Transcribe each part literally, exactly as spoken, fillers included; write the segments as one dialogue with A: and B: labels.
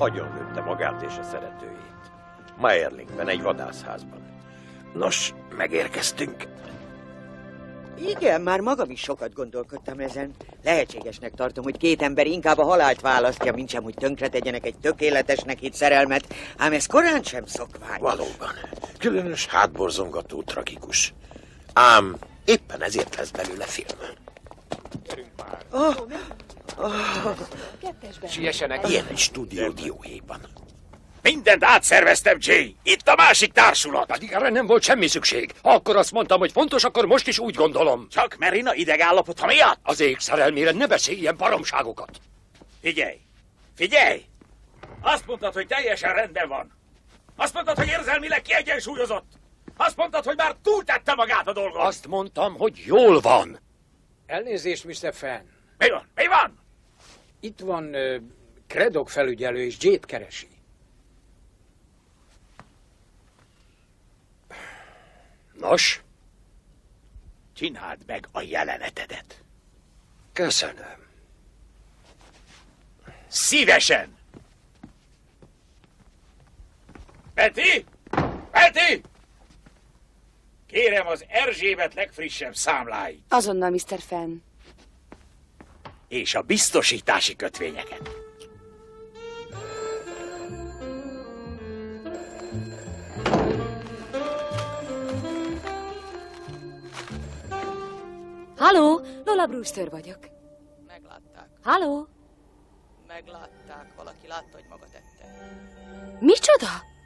A: agyonlőtte magát és a szeretőjét. Mayerlingben, egy vadászházban. Nos, megérkeztünk.
B: Igen, már magam is sokat gondolkodtam ezen. Lehetségesnek tartom, hogy két ember inkább a halált választja, mint sem, hogy tönkretegyenek egy tökéletesnek hitt szerelmet, ám ez korán sem szokvány.
A: Valóban. Különös, hátborzongató, tragikus. Ám éppen ezért lesz belőle film.
C: Gyerünk már.
B: Oh, oh.
C: Siessenek.
A: Ilyen egy stúdió dióhéjban.
C: Mindent átszerveztem, Jay. Itt a másik társulat.
D: Pedig erre nem volt semmi szükség. Ha akkor azt mondtam, hogy fontos, akkor most is úgy gondolom.
C: Csak Marina idegállapota miatt?
D: Az ég szerelmére ne beszélj ilyen baromságokat.
C: Figyelj! Figyelj! Azt mondtad, hogy teljesen rendben van. Azt mondtad, hogy érzelmileg kiegyensúlyozott. Azt mondtad, hogy már túltette magát a dolgon.
D: Azt mondtam, hogy jól van.
E: Elnézést, miszter Fenn.
C: Mi van? Mi van?
E: Itt van uh, Craddock felügyelő, és Jay-t keresi.
D: Nos?
C: Csináld meg a jelenetedet.
D: Köszönöm.
C: Szívesen! Peti! Peti! Kérem az Erzsébet legfrissebb számláit.
F: Azonnal, miszter Fenn.
C: És a biztosítási kötvényeket.
F: Halló, Lola Brewster vagyok.
G: Meglátták.
F: Halló?
G: Meglátták. Valaki látta, hogy maga tette.
F: Micsoda?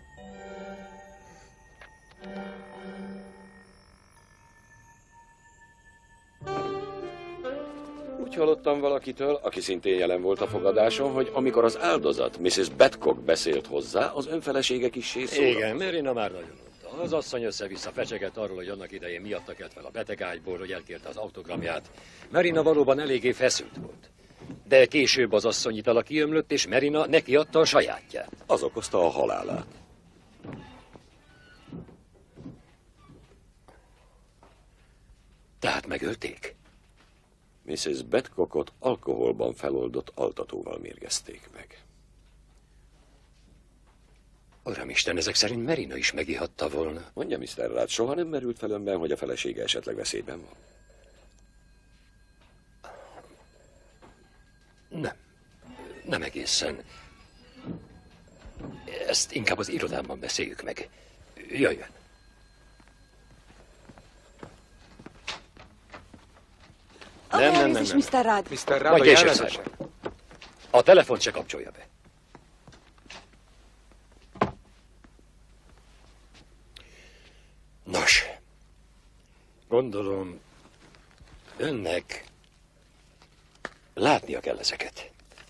H: Úgy hallottam valakitől, aki szintén jelen volt a fogadáson, hogy amikor az áldozat, missziz Badcock beszélt hozzá, az önfelesége kissé szórakozott.
D: Igen, Marina már nagyon mondta. Az asszony össze-vissza fecseget arról, hogy annak idején miatta kelt fel a betegágyból, hogy elkérte az autogramját. Marina valóban eléggé feszült volt. De később az asszony itala kiömlött, és Marina neki adta a sajátját.
H: Az okozta a halálát.
D: Tehát megölték?
H: missziz Badcockot alkoholban feloldott altatóval mérgezték meg.
D: Uramisten, ezek szerint Marina is megihatta volna.
H: Mondja, miszter Rudd, soha nem merült fel önben, hogy a felesége esetleg veszélyben van?
D: Nem. Nem egészen. Ezt inkább az irodámban beszéljük meg. Jöjjön. Nem, nem, nem, nem.
F: miszter Rudd.
C: miszter
D: Majd
C: Rudd, a
D: később
C: jelenet.
D: szól. A telefont se kapcsolja be. Nos, gondolom, önnek látnia kell ezeket.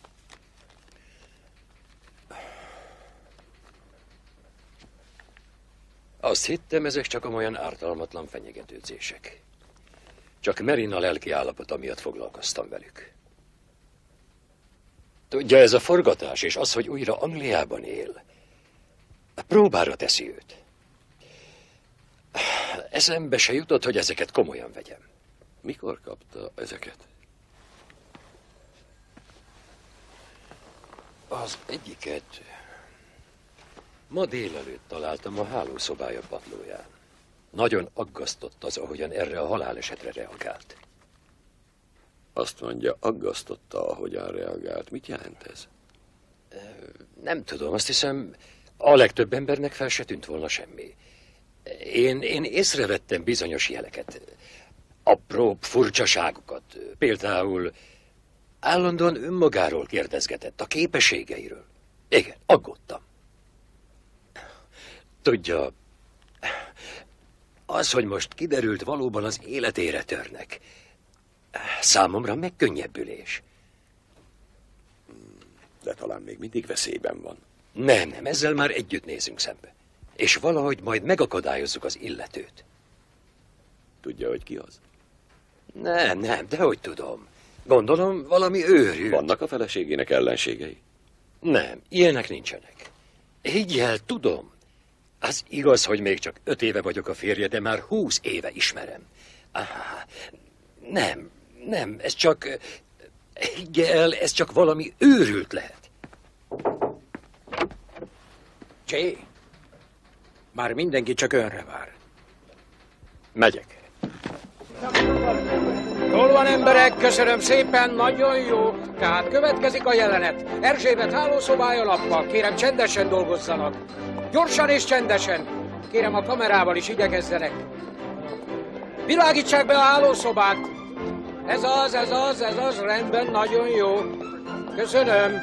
D: Azt hittem, ezek csak olyan ártalmatlan fenyegetőzések. Csak Marina lelki állapota miatt foglalkoztam velük. Tudja, ez a forgatás és az, hogy újra Angliában él, próbára teszi őt. Eszembe se jutott, hogy ezeket komolyan vegyem.
H: Mikor kapta ezeket?
D: Az egyiket ma délelőtt találtam a hálószobája padlóján. Nagyon aggasztott az, ahogyan erre a halálesetre reagált.
H: Azt mondja, aggasztotta, ahogyan reagált. Mit jelent ez?
D: Nem tudom, azt hiszem, a legtöbb embernek fel se tűnt volna semmi. Én, én észrevettem bizonyos jeleket, apróbb furcsaságokat. Például állandóan önmagáról kérdezgetett, a képességeiről. Igen, aggódtam. Tudja, az, hogy most kiderült, valóban az életére törnek, számomra megkönnyebbülés.
H: De talán még mindig veszélyben van.
D: Nem, nem, ezzel már együtt nézünk szembe. És valahogy majd megakadályozzuk az illetőt.
H: Tudja, hogy ki az?
D: Nem, nem, de hogy tudom. Gondolom, valami őrült.
H: Vannak a feleségének ellenségei?
D: Nem, ilyenek nincsenek. Higgy el, tudom. Az igaz, hogy még csak öt éve vagyok a férje, de már húsz éve ismerem. Áh, nem, nem, ez csak... Higgy el, ez csak valami őrült lehet.
E: Csé, már mindenki csak önre vár.
D: Megyek.
E: Jól van, emberek, köszönöm szépen, nagyon jó. Tehát következik a jelenet. Erzsébet hálószobája lappal. Kérem, csendesen dolgozzanak. Gyorsan és csendesen. Kérem, a kamerával is igyekezzenek. Világítsák be a hálószobát. Ez az, ez az, ez az, rendben, nagyon jó. Köszönöm.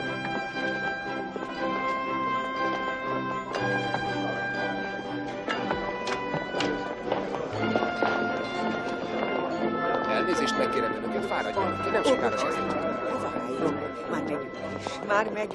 E: Elnézést megkérem önöket, fáradjanak ki, nem sokára sem.
B: Már megyünk is. Már megyünk.